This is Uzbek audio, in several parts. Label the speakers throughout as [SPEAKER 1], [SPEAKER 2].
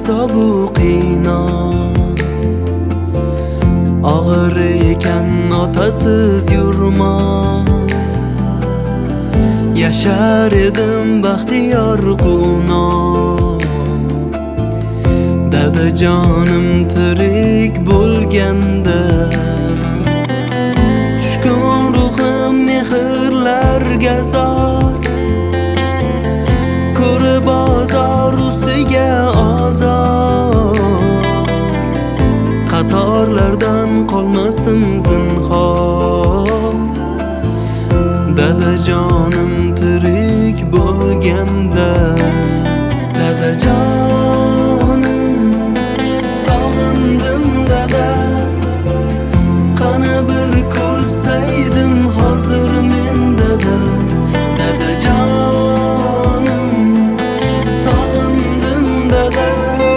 [SPEAKER 1] azobu qiynab, og'ir ekan otasiz yurmoq. Yashar edim baxtiyor quvnoq. Dadajonim tirik bo'lganda, tushkun ruhim mehrlarga zor. Ko'rib bozor ustiga ozor, qatorlardan qolmasdim zinhor. Dadajonim tirik bo'lganda, dadajonim sog'indim dada. Qani bir ko'rsaydim hozir men dada. Dadajonim sog'indim dada.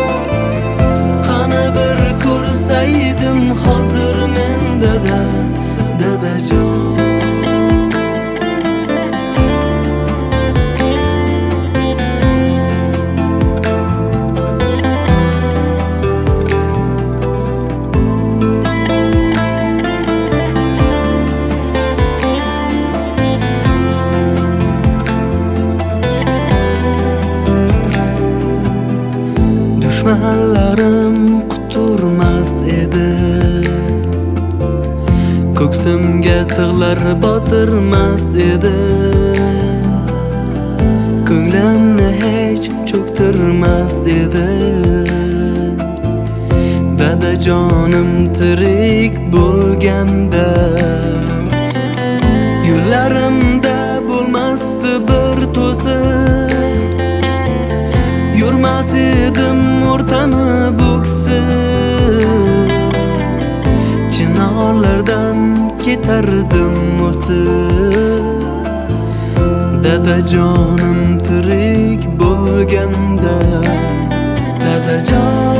[SPEAKER 1] Qani bir ko'rsaydim hozir men dada. Dadajon dushmanlarim quturmas edi, ko'ksimga tig'lar botirmas edi. Ko'nglimni hech cho'ktirmas edi. Dadajonim tirik bo'lganda, yo'llarimda bo'lmasdi bir to'siq. Yurmas edim o'rtani bo'ksib, chinorlardan ketardim o'sib. Dadajonim tirik bo'lganda, dadajon